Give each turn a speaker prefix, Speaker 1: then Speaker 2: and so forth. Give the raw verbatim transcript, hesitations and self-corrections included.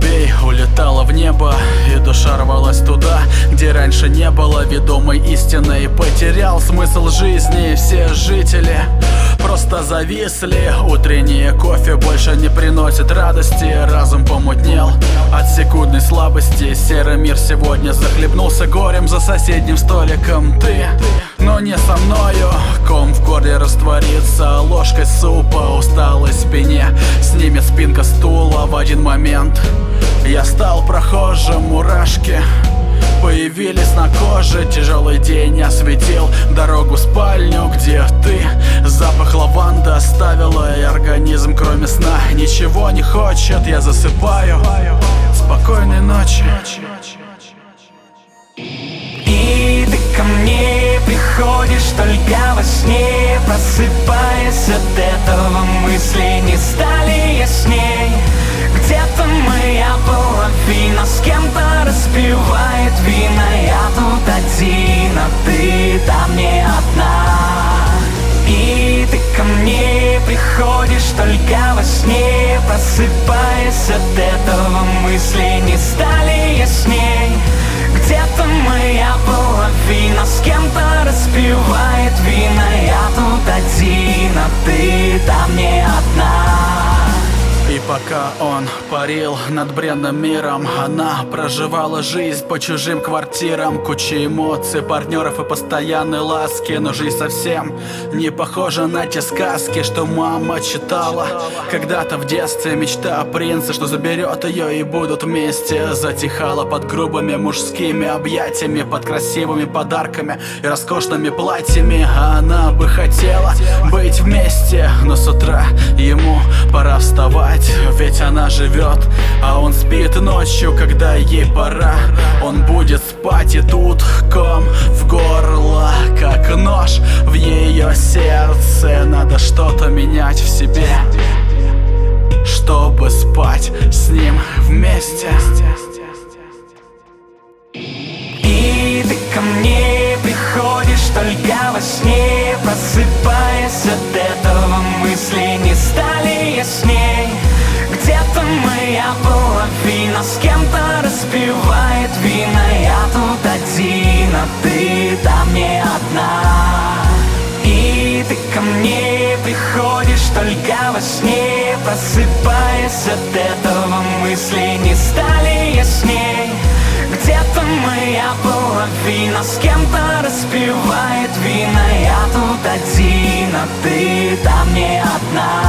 Speaker 1: голубей улетала в небо, и душа рвалась туда, где раньше не было ведомой истины. Потерял смысл жизни, все жители просто зависли. Утреннее кофе больше не приносит радости. Разум помутнел от секундной слабости. Серый мир сегодня захлебнулся горем за соседним столиком. Ты, но не со мною. Ком в горле растворится ложкой супа. Усталой спине снимет спинка стула. В один момент я стал прохожим. Мурашки появились на коже. Тяжелый день осветил дорогу в спальню, где ты. Запах лаванды оставила, и организм кроме сна ничего не хочет. Я засыпаю. Спокойной ночи.
Speaker 2: И ты ко мне приходишь только во сне. Просыпаясь от этого, мысли не стали ясней. Где-то моя половина с кем-то распивает вина. Я тут один, а ты там не одна. И ты ко мне приходишь только во сне. Просыпаясь от этого, мысли не стали ясней. Где-то моя половина с кем-то распивает вина. Я тут один, а ты там не одна.
Speaker 1: И пока он парил над бренным миром, она проживала жизнь по чужим квартирам. Куча эмоций, партнеров и постоянной ласки. Но жизнь совсем не похожа на те сказки, что мама читала когда-то в детстве. Мечта о принце, что заберет ее и будут вместе. Затихала под грубыми мужскими объятиями, под красивыми подарками и роскошными платьями. А она бы хотела быть вместе, но с утра ему пора вставать. Ведь она живет, а он спит ночью, когда ей пора. Он будет спать, и тут ком в горло, как нож в ее сердце. Надо что-то менять в себе, чтобы спать с ним вместе.
Speaker 2: И ты ко мне приходишь только во сне. Просыпаясь от этого, мысли не стали ясней. Где-то моя половина с кем-то распивает вина. Я тут один, а ты там не одна. И ты ко мне приходишь только во сне. Просыпаясь от этого, мысли не стали ясней. Где-то моя половина с кем-то распивает вина. Я тут один, а ты там не одна.